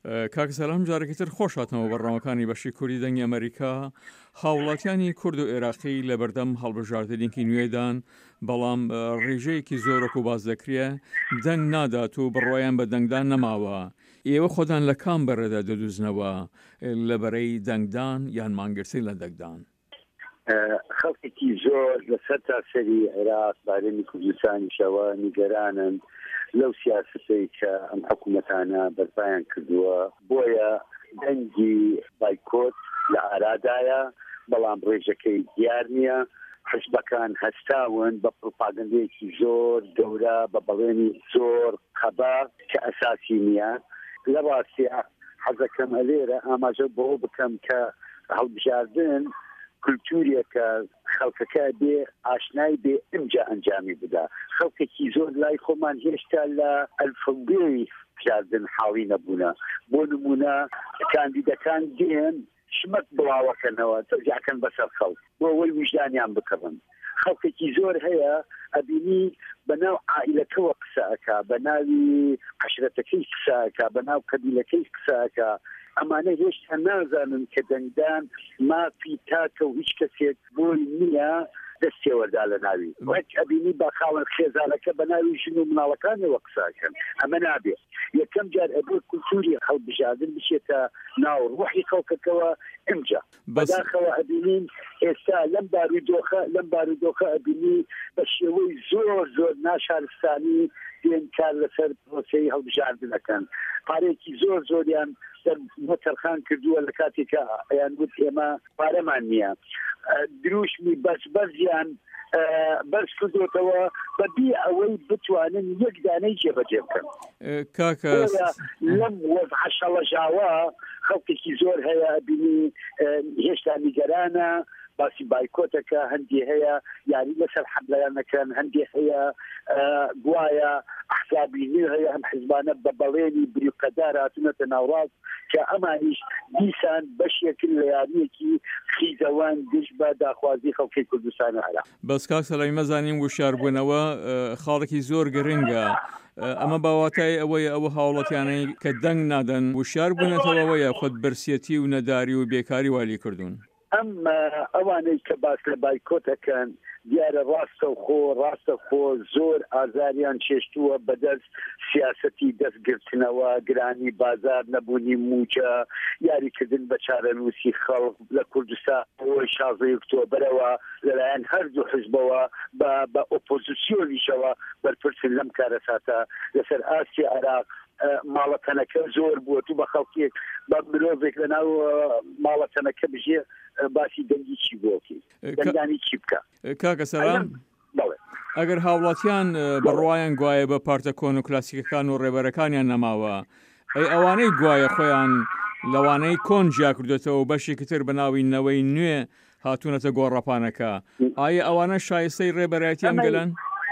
کاک سەلام جارێکی تر خۆش هاتنەوە بەڕێوەکانی بەشی کوردی دەنگی ئەمریکا. هاوڵاتیانی کورد و عێراقی لە بەردەم هەڵبژاردنێکی نوێدان، بەڵام ڕێژەیەکی زۆرەک و باز دەکرێ دەنگ نادات و بڕۆیان بە دەنگدان نەماوە. ئێوە خۆدان لە کام بەرەدا دەدوزنەوە لەبەرەی دەنگدان یان مانگرسی لە دەنگدان؟ خەڵکێکی زۆر لەسەر تاسەری عێراق بارەی کوردستانیشەوە نیگەرانن لەو سیاسەتەی کە ئەم حکوومەتانە بەرپایان کردووە، بۆیە دەنگی بایکۆت لە ئارادایە، بەڵام ڕێژەکەی دیار نییە. حزبەکان هەستاون بە پروپاگەندەیەکی زۆر گەورە بە بەڵێنی زۆر قەبا کە ئەساسی نییە. لە ڕاستیە حەزەکەم ئەلێرە ئاماژە بۆ بکەم کە هەڵبژاردن کولتوریەکە خەڵکەکە بێ ئاشنای بێ ئەمجا ئەنجامی بدا. خەڵکێکی زۆر لای خۆمان هێشتا لە ئەلفەبێی بژاردن حاڵی نەبوونە. بۆ نمونە کاندیدەکان دێن شمەت بڵاوەکەنەوە تەرجاکەن بەسەر خەڵک بۆ ئەوەی وجدانیان بکڕن. خەڵکێکی زۆر هەیە ئەبینی بەناو عائیلەکەوە قسەکە، بەناوی عەشرەتەکەی قسەکە، بەناو قەبیلەکەی قسەکە. ئەمانە هێشتا نازانن کە دەنگدان مافی تاکە و هیچ کەسێک بۆی نییە دەستێوەردا لە ناوی وەک ئەبینی با خاوەن خێزانەکە بە ناوی ژن و مناڵەکانەوە قساکەن. ئەمە نابێت. یەکەم جار ئەبێ کولتوری هەڵبژاردن بچێتە ناو ڕوحی خەڵکەکەوە ئەمجا. بەداخەوە ئەبینین ئێستا لەم بارودۆخە ئەبینی بە شێوەی زۆر زۆر ناشارستانی دێن کار لەسەر پرۆسەی هەڵبژاردنەکەن. پارێکی زۆر زۆریان مەتەرخان کردووە لە کاتێکە ئەیان گوت ئێمە پارەمان نییە. دروشمی بەزیان بەرز کردوتەوە بەبی ئەوەی بتوانن یەک دانەی جێبەجێ بکەن. لەم وەزع شەڵەژاوە خەڵکێکی زۆر هەیە بینی هێشتا نیگەرانە، باسی بایکۆتەکە هەندی هەیە یاری لەسەر حەملەیانەکەن، هەندی هەیە گوایە ئەحزابی نوێ هەیە، ئەم حیزبانە بە بەڵێنی بریقەدار هاتوونەتە ناوڕاست کە ئەمانیش دیسان بەشێکن لە یاریەکی خیزەوان گشت بە داخوازی خەڵکی کوردستان و عێراق. بەس کاک سەلامی مەزانین وشاربوونەوە خاڵێکی زۆر گرنگە. ئەمە باواتای ئەوەیە ئەوە هاوڵەتیانەی کە دەنگ نادەن وشار بوونەتەوەیە خۆت برسیەتی و نەداری و بێکاری والی کردوون. ئەوانەی کە باس لە بایکۆتەکەن دیارە ڕاستە خۆ زۆر ئازاریان چێشتووە بەدەست سیاسەتی دەستگرتنەوە، گرانی بازار نەبوونی موجە، یاریکردن بە چارەنووسی خەڵک لە کوردستان ئەوەی 16 ئۆکتۆبەرەوە لەلایەن هەردوو حزبەوە بە ئۆپۆزیسیۆنیشەوە بەرپرسن لەم کارەساتە لەسەر ئاسی عێراق. ماڵەتەنەکە زۆر بووە تو بە خەڵکێک بە مرۆڤێک لە ناو ماڵەتەنەکە بژێ باسی دەنگی چی بۆکی دەنگانی چی بکە. کاکە سەلام، ئەگەر هاوڵاتیان بڕوایان گوایە بە پارتە کۆن و کلاسیکەکان و ڕێبەرەکانیان نەماوە، ئەوانەی گوایە خۆیان لەوانەی کۆن جیا کردێتەوە و بەشێکی تر بە ناوی نەوەی نوێ هاتوونەتە گۆڕەپانەکە، ئایا ئەوانە شایستەی ڕێبەرایەتیان گەلەن؟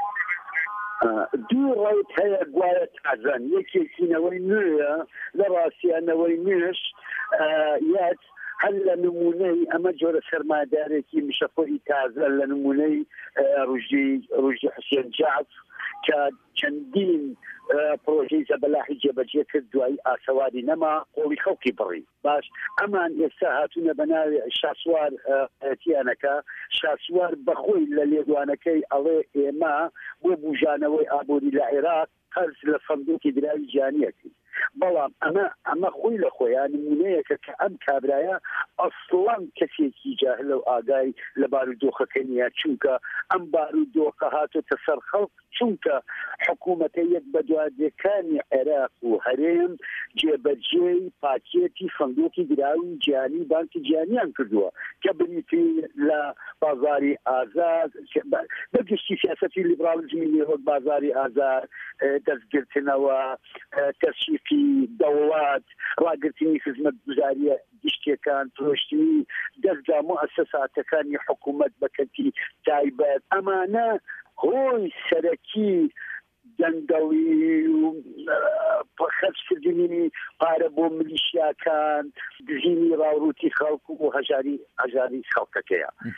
دوو ڕێت هەیە گوایە تازان، یەکێکینەوەی نوێیە لە ڕاستیانەوەی نوێش یاد هەر لە نمونەی ئەمە جۆرە سەرمادارێکی مشەفۆری تازە لە نمونەی ڕژدی حوسێن جاعف کە چەندین پرۆژەی زەبەلاحی جێبەجێ کرد دوایی ئاسەواری نەما قۆڵی خەڵکی بڕی. باش ئەمان ئێستا هاتوونە بە ناوی شاسوار ئەتیانەکە. شاسوار بەخۆی لە لێدوانەکەی ئەڵێ ئێمە بۆ بوژانەوەی ئابووری لە عێراق قەرز لە سەندوقی دراوی جیهانیەتی. بەڵام ئەمە خۆی لە خۆیان نمونەیەکە کە ئەم کابرایە ئەسڵان کەسێکی جاهل و ئاگای لە بارودۆخەکە نیە، چونکە ئەم بارودۆخە هاتۆتە سەر خەڵک، چونکە حکوومەتە یەک بە دوادەکانی عێراق و هەرێم جێبەجێی پاکێتی سەندوقی دراوی جیهانی بانکی جیهانیان کردووە کە بریتی لە بازاری ئازاد بەگشتی سیاسەتی لیبرالیزمی وەک بازاری ئازاد، دەستگرتنەوە، تەشویقی دەوڵات، ڕاگررتنی خزمەت گوزاریە گشتەکان، پرۆشتنی دەستگا موسساتەکانی حکوومەت بەکەتی تایبەت. ئەمانە هۆی سەرەکی دەنگەڵی و خەرجکردنی پارە بۆ ملیشیاکان، دژینی ڕاوڕووتی خەڵک و هەژاری خەڵکەکەیە.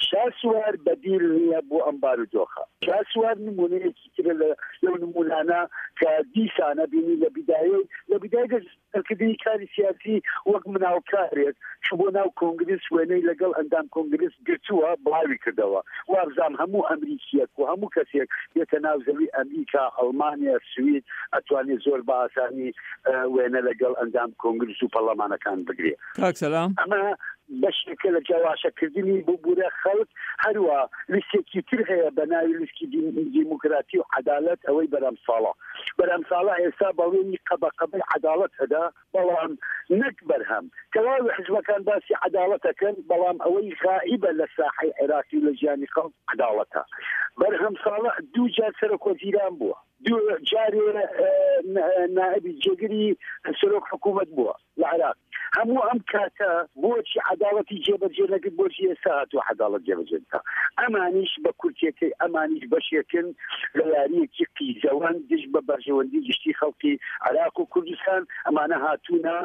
شاسوار بەدیل نییە بۆ ئەم بارودۆخە. شاسوار نمونەیەکی ترە لەو نمونانە کە دیسانە بینی لە بیدای دەستکردنی کاری سیاسی وەک مناوکارێک چ بۆ ناو کۆنگرس وێنەی لەگەڵ ئەندام کۆنگرس گرتووە بڵاوی کردەوە. وابزان هەموو ئەمریکیەک و هەموو کەسێک بێتە ناو زەوی ئەمریکا، ئەڵمانیا، سوید ئەتوانێت زۆر بە ئاسانی وێنە لەگەڵ ئەندام کۆنگرس و پەرلەمانەکان بگرێت. کاک سەلام. ئەمە بەشێکە لە جیاواشەکردنی بۆ بورە خەڵک. هەروە لیستێکی تر هەیە بە ناوی لیستی دیموکراتی و عەدالەت، ئەوەی بەرهەمساڵە ئێستا بەڵێنی قەبەقەبەی عەدالەت هەدا، بەڵام نەک بەرهەم. کەواوی حزبەکان باسی عەدالەتەکەن، بەڵام ئەوەی غائبە لە ساحەی عێراقی لە ژیانی خەڵک عەدالەتە. بەرهەمساڵە دوو جار سەرۆکوەزیران بووە، دوو جارێ نائبی جێگری سەرۆک حکوومەت بووە لە عێراق. هەموو ئەم کاتە بۆچی عەداڵەتی جێبەجێ نەکرد، بۆچی ئێستا هاتووە عەداڵەت جێبەجێ بکە؟ ئەمانیش بە کورتێکەی، ئەمانیش بەشێکن لە یاریەکی قیزەوەن دژ بە بەرژەوەندی گشتی خەڵکی عێراق و کوردستان. ئەمانە هاتوونە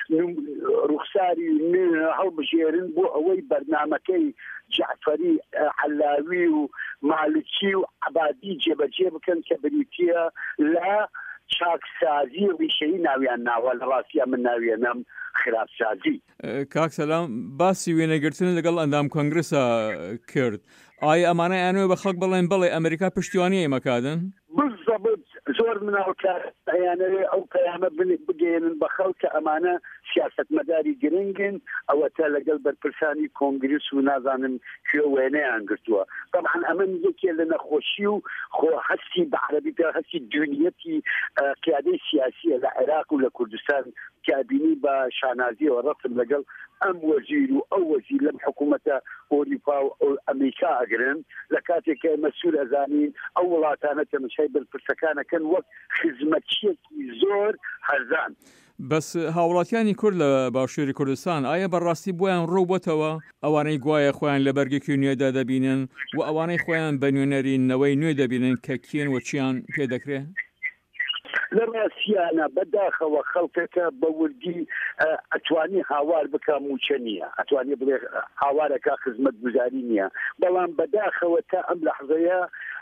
ڕوخساری هەڵبژێرن بۆ ئەوەی بەرنامەکەی جعفەری، عەلاوی و مالکی و عەبادی جێبەجێ بکەن کە بریتیە لە چاکسازی ڕیشەی ناویان ناوە. لە ڕاستیە من ناوێنم خراپسازی. کاک سەلام، باسی وێنەگرتن لەگەڵ ئەندام کۆنگرسە کرد. ئایا ئەمانە یانوێ بە خەڵک بڵێن بڵێ ئەمریکا پشتیوانی ئێمەکادن؟ بالضبط، زۆر مناڵکار ئەیانەوێ ئەو پەیامە بگەێنن بە خەڵکە ئەمانە سیاسەتمەداری گرنگن، ئەوە تا لەگەڵ بەرپرسانی کۆنگرس و نازانم کوێ وێنەیان گرتووە. طبعا ئەمە یەکێ لە نەخۆشی و هەستی بە عەرەبیدا هەستی دونیەتی قیادەی سیاسیە لە عێراق و لە کوردستان کابینی بە شانازیەوە ڕەتم لەگەڵ ئەم وەزیر و ئەو وەزیر لەم حکوومەتە ئۆریپا و ئەمریکا ئەگرن، لە کاتێکە مەسئول ئەزانین ئەو وڵاتانە تەماشای بەرپرسەکانەکەن وەک خزمەتچیەکی زۆر هەرزان. بەس هاوڵاتیانی کورد لە باشووری کوردستان ئایا بەڕاستی بۆیان ڕووبەتەوە ئەوانەی گوایە خۆیان لە بەرگێکی نوێدا دەبینن و ئەوانەی خۆیان بە نوێنەرینەوەی نوێ دەبینن کە کێن و چیان پێدەکرێت؟ لە ڕاستیانە بەداخەوە خەڵکەکە بە وردی ئەتوانی هاوار بکە موچە نییە، ئەتوانی بڵێ هاوارەکە خزمەت گوزاری نییە، بەڵام بەداخەوە تا ئەم لەحظەیە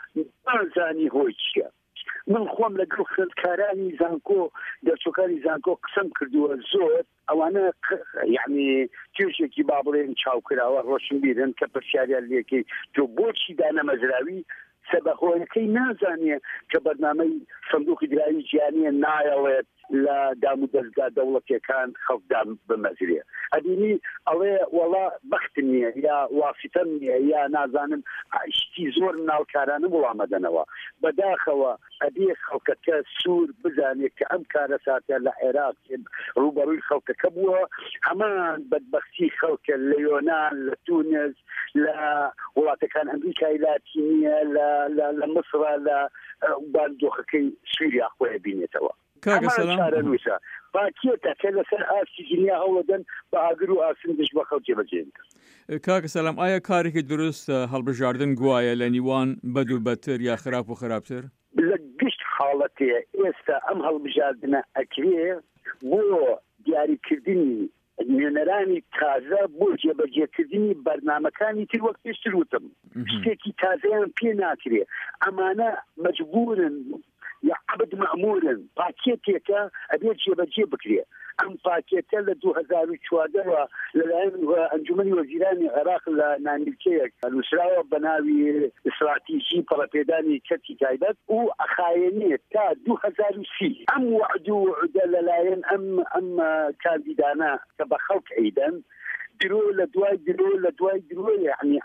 نازانی هۆی چییە. من خۆم لەگەڵ خوێندکارانی زانکۆ، دەرچۆکانی زانکۆ قسەم کردووە زۆر. ئەوانە یعنی توێژێکی با بڵێن چاوکراوە ڕۆشن بیرن کە پرسیاریان لێکەی تۆ بۆچی دانەمەزراوی سەبەخۆیەکەی نازانێ کە بەرنامەی سندوقی دراوی جیهانیە نایەوێت لە دام و دەستگا دەوڵەتیەکان خەڵکدان بمەزرێ. ئەبینی ئەوێ وەڵا بەخت نییە یا واسیتە نییە یا نازانم شتی زۆر ناوکارانە وڵامەدەنەوە. بەداخەوە ئەبێ خەڵکەکە سوور بزانێت کە ئەم کارە ساتە لە عێراق ڕوبەڕووی خەڵکەکە بووە. هەمان بەدبەختی خەڵکە لە یۆنان، لە تونس، لە وڵاتەکان ئەمریکای لاتینیە، لە مصر، لە باندۆخەکەی سووریا خۆی بینێتەوە. ئەمانشارەنووسە باکێتە کە لەسەر ئاستی دنیا هەوڵەدەن بە ئاگر و ئاسن دژ بە خەڵک جێبەجێن. کاکە سەلام، ئایا کارێکی دروست هەڵبژاردن گوایە لە نیوان بەد و بەتر یا خراپ و خراپتر؟ لە گشت حاڵەتەیە ئێستا ئەم هەڵبژاردنە ئەکرێ بۆ دیاریکردنی نوێنەرانی تازە بۆ جێبەجێکردنی بەرنامەکانی تر وەک پێشتر وتم شتێکی تازەیان پێ ناکرێ. ئەمانە مەجبورن یا عبد مەمورن پاکێتێکە ئەبێت جێبەجێ بکرێ. ئەم پاکێتە لە 2014ەوە لەلایەن ئەنجومەنی وەزیرانی عێراق لە نانیلکەیەک نووسراوە بە ناوی استراتیژی پەڵەپێدانی کەتی تایبەت و ئەخایەنێت تا 2030. ئەم وعد و وعدە لەلایەن ئەم کاندیدانە کە بە خەڵک ئەیدەن درۆ لە دوای درۆ یعنی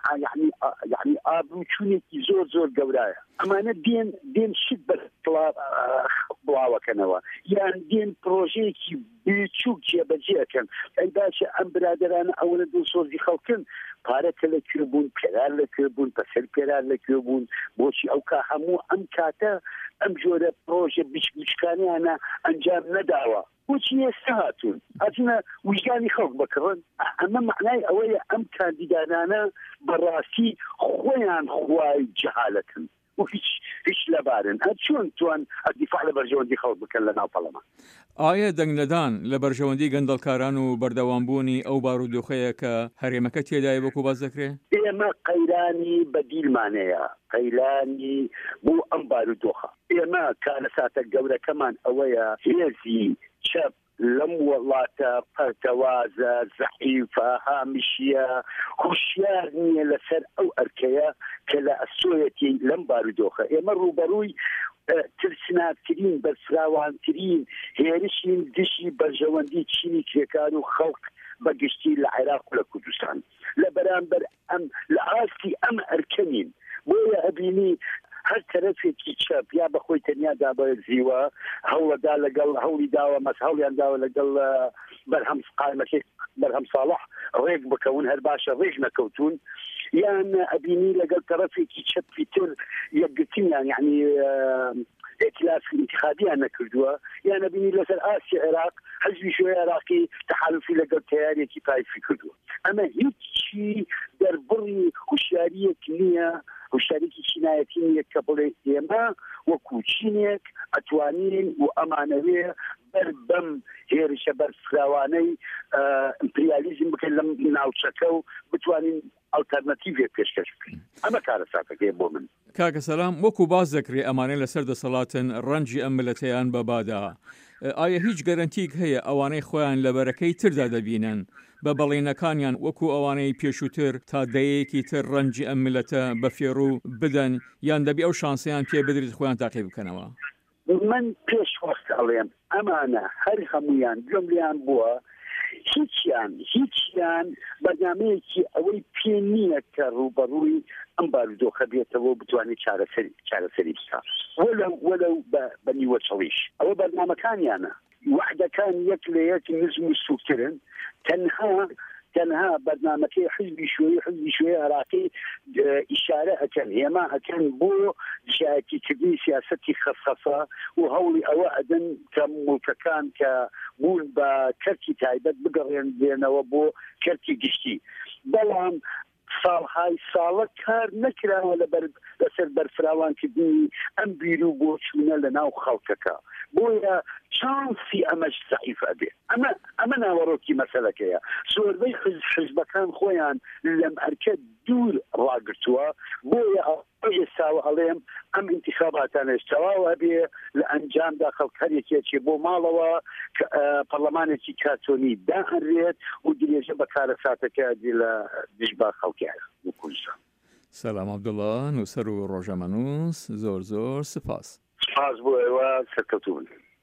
ئابروچوونێکی زۆر گەورایە. ئەمانە دێن شت بە بڵاوەکەنەوە یان دێن پرۆژەیەکی بچووک جێبەجێەکەن. ئەی باشە ئەم برادرانە ئەوەنە دڵسۆزی خەڵکن پارەکە لەکوێ بوون، پێرار لەکوێ بوون، پەسەر پێرار لەکوێ بوون، بۆچی ئەو کا هەموو ئەم کاتە ئەم جۆرە پرۆژە بچکانیانە ئەنجام نەداوە. بۆچی ئێستا هاتوونە وجدانی خەڵک بکڕن؟ ئەمە معنای ئەوەیە ئەم کاندیدانانە بەڕاستی خۆیان خوای جەهالەتن و هیچ لەبارن چۆن توان ئەدیفاع لە بەرژەوەندی خەڵک بکەن لە ناو پەرلەمان. ئایا دەنگنەدان لە بەرژەوەندی گەندەڵکاران و بەردەوامبوونی ئەو بارودۆخەیە کە هەرێمەکە تێدایە وەکو باس دەکرێت؟ ئێمە قەیرانی بەدیلمانەیە قەیرانی بۆ ئەم بارودۆخە. ئێمە کارەساتە گەورەکەمان ئەوەیە هێزی چەپ لەم وڵاتە پەرتەوازە زەعیفە هامیشیە هوشیار نییە لەسەر ئەو ئەرکەیە کە لە ئەسۆیەتی لەم بارودۆخە. ئێمە ڕوبەڕووی ترسناکترین بەرفراوانترین هێرشین دشی بەرژەوەندی چینی کرێکار و خەڵک بەگشتی لە عێراق و لە کوردستان لە بەرامبەر ئەم لە ئاستی ئەم ئەرکەنین. بۆیە ئەبینی هەر تەرەفێکی چەپ یا بەخۆی تەنیا دابێت زیوە هەوڵەدا لەگەڵ هەوڵی داوە مەسهەڵیان داوە لەگەڵ بەرهەم قایمەکەی بەرهەم ساڵح ڕێک بکەون هەر باشە ڕێژ نەکەوتون یان ئەبینی لەگەڵ تەرەفێکی چەپی تر یەکگرتیان یعنی ائتلاف انتخابیان نەکردووە یان ئەبینی لەسەر ئاسی عێراق حزبی شۆی عێراقی تحالفی لەگەڵ تەیارێکی پایفی کردووە. ئەمە هیچی دەربڕی هوشیاریەک نییە هوشیارێکی چینایەتی نییە کە بڵێ ئێمە وەکو چینێک ئەتوانین و ئەمانەوێ بەر بەم هێرشە بەرفراوانەی ئیمپریالیزم بکەین لەم ناوچەکە و بتوانین ئالتەرنەتیڤێک پێشکەش بکەین. ئەمە کارەساتەکەی بۆ من. کاکە سەلام وەکو باز دەکرێت ئەمانەی لەسەر دەسەڵاتن ڕەنجی ئەم ملەتەیان بەبادا. ئایا هیچ گەرانتیک هەیە ئەوانەی خۆیان لە بەرەکەی تردا دەبینن بە بەڵێنەکانیان وەکو ئەوانەی پێشووتر تا دەیەکی تر ڕەنجی ئەم ملەتە بە فێڕوو بدەن یان دەبی ئەو شانسیان پێ بدرێت خۆیان تاقی بکەنەوە؟ من پێش وەخت ئەڵێم ئەمانە هەر هەمویان گوێم لیان بووە هیچیان بەرنامەیەکی ئەوەی پێ نییە کە ڕوبەڕووی ئەم بارودۆخە بێتەوە بتوانێت چارەسەری بکات وەلەو بە نیوەچەڵیش ئەوە بەرنامەکانیانە وحدەکان یەک لە یەک نزم و سوکترن تەنها بەرنامەکەی حزبی شوێی عێراقی ئیشارە ئەکەن هێما ئەکەن بۆ شایەتیکردنی سیاسەتی خەسخەسە و هەوڵی ئەوە ئەدەن کە موڵکەکان کە بوون بە کەرتی تایبەت بگەڕێنەوە بۆ کەرتی گشتی. بەڵام ساڵهای ساڵە کار نەکراوە لەسەر بەرفراوانکردنی ئەم بیر و بۆچوونە لە ناو خەڵکەکە. بۆیە چانسی ئەمەش زەعیف ئەبێ. ئەمە ناوەڕۆکی مەسەلەکەیە. سۆربەی حزبەکان خۆیان لەم ئەرکە دوور ڕاگرتووە. بۆیە ئێستاوە ئەڵێم ئەم انتخاباتانش تەواو هەبێ لە ئەنجامدا خەڵک هەرێکێکی بۆ ماڵەوە پەرلەمانێکی کاتۆنی داهەنرێت و درێژە بە کارەساتەکە لە دژبا خەڵکیایە و کوردستان. سەلام عەبدوڵڵا نووسەر و ڕۆژەمەنووس زۆر سپاس. سپاس بۆ ئێوە سەرکەوتوو بن.